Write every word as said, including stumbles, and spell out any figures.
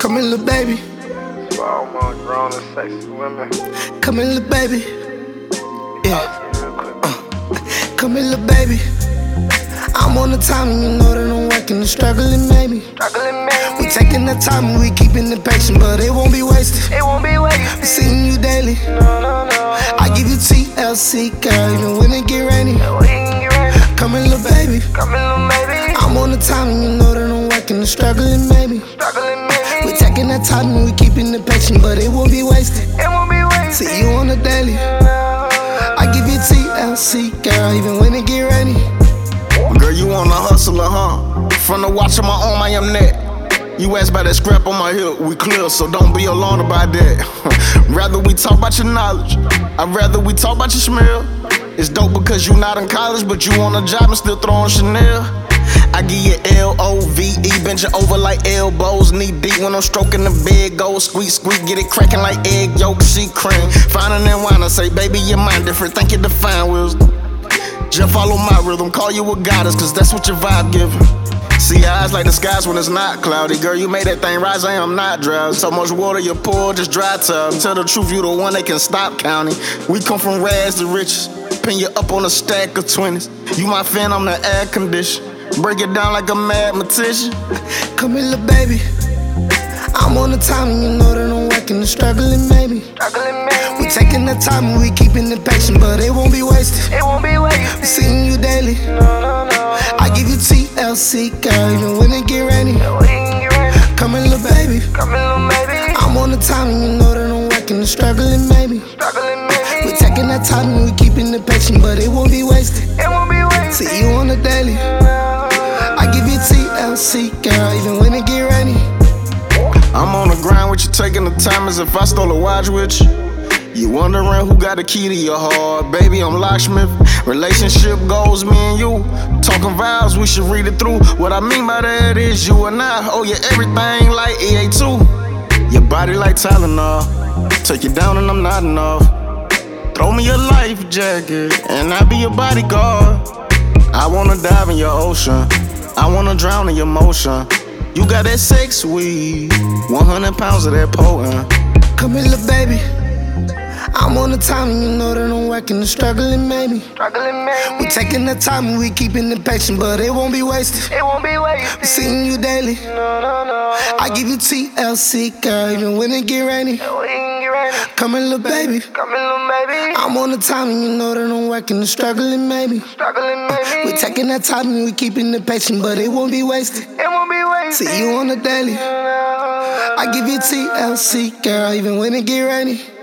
Come here, little baby. For all my grown and sexy women. Come here, little baby. Yeah. Uh. Come here, little baby. I'm on the time and you know that I'm working and struggling, maybe. Struggling, maybe. We taking the time and we keeping it patient, but it won't be wasted. It won't be wasted. I'm seeing you daily. No, no, no. I give you T L C, girl, even when it get rainy. We can get ready. Come here, little baby. Come here, little baby. I'm on the time and you know that I'm working and struggling, maybe. Struggling, maybe. We taking that time and we keeping it patient, but it won't be wasted. It won't be wasted. See you on the daily. I give you T L C, girl, even when it get rainy. Girl, you wanna hustler, huh? From the watch of my arm, I am that. You asked about that scrap on my hip, we clear, so don't be alarmed about that. Rather we talk about your knowledge, I'd rather we talk about your smell. It's dope because you not in college, but you on a job and still throwing Chanel. I give you L O V E, bend you over like elbows, knee deep when I'm stroking the bed, go squeak, squeak, get it cracking like egg yolk, sheet cream. Finding and wine, I say, baby, your mind different, think you define wisdom. Just follow my rhythm, call you a goddess, cause that's what your vibe giving. See your eyes like the skies when it's not cloudy. Girl, you made that thing rise, I am not drowsy. So much water you pour, just dry tub. Tell the truth, you the one that can stop counting. We come from rags to riches, pin you up on a stack of twenties. You my fan, I'm the air condition. Break it down like a mathematician. Come here, little baby. I'm on the time and you know that I'm working and struggling, maybe. Struggling, maybe. We taking the time and we keeping it patient, but it won't be wasted. It won't be wasted. I'm seeing you daily. No, no, no. I give you T L C, girl, even when it get rainy. We can get ready. Come here, little baby. Come here, little baby. I'm on the time and you know that I'm working and struggling, maybe. Struggling, maybe. We taking that time and we keeping it patient, but it won't be wasted. It won't be wasted. See you on the daily. I give you T L C, girl, even when it get rainy. I'm on the grind with you, taking the time as if I stole a watch with you. You wondering who got the key to your heart? Baby, I'm locksmith. Relationship goals, me and you. Talking vows, we should read it through. What I mean by that is you and I owe you everything like E A two. Your body like Tylenol. Take you down and I'm not enough. Throw me a life jacket and I'll be your bodyguard. I wanna dive in your ocean. I wanna drown in your motion. You got that sex weed, one hundred pounds of that potent. Come here, little baby. I'm on the time and you know that I'm working and struggling, maybe. Struggling, maybe. We taking the time and we keeping it patient, but it won't be wasted. It won't be wasted. I'm seeing you daily. No, no, no. I give you T L C, girl, even when it get rainy. We can get ready. Come here, little baby. Come here, little baby. I'm on the time and you know that I'm working and struggling, maybe. Struggling, maybe. We taking that time and we keeping it patient, but it won't be wasted. It won't be wasted. See you on the daily. I give you T L C, girl, even when it get rainy.